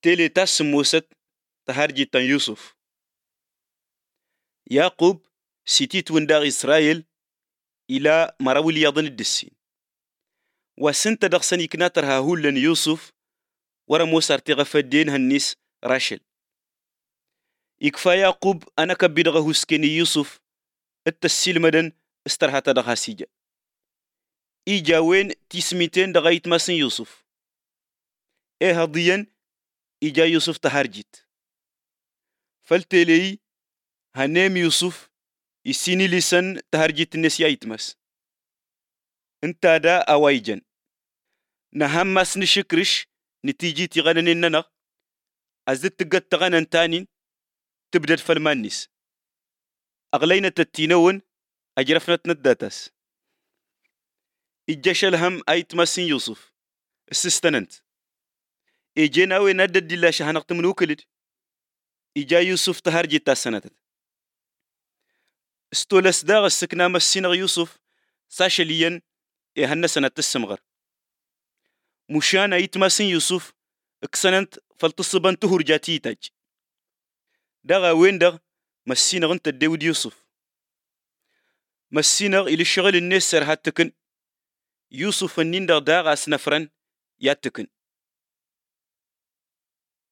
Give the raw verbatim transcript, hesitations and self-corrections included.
تيلي تاس موست تهرجي تن يوسف. يعقوب سيتيت ونداغ إسرائيل إلى مراول يضن الدسين وسنت دخسن يكناتر هاهول لن يوسف ورا موسى ارتغف الدين هنيس راشل يكفى يعقوب أنا كبيدغ هسكني يوسف التسيل مدن استرهات دغها سيجا إيجا وين تسميتين دغايت ماسن يوسف إيه هضيا إيجا يوسف تهرجت فالتالي هنام يوسف يسيني لسان تهرجت الناس يايتمس انت دا أوايجن نهم ماسن شكرش نتيجي تغنن الننغ أزدت تقد تغنن تانين تبدأ فالمانيس أغلينا تتينون أجرفنا تنداتس إجاش الهم أيت ماسن يوسف السستننت إجينا وين ندد دي شهنقت من وكلد إجا يوسف تهرجي تاسنت استولس داغ السكنا مسينغ يوسف ساشليا إهنا سنة السمغر مشان أيت ماسن يوسف اكسننت فالتصبان تهر جاتي تاج داغا وين داغ مسينغ انت داود يوسف مسينغ إلي شغل الناس سرهات تكن يوسف النين داغ داغ أسنفرن ياتكن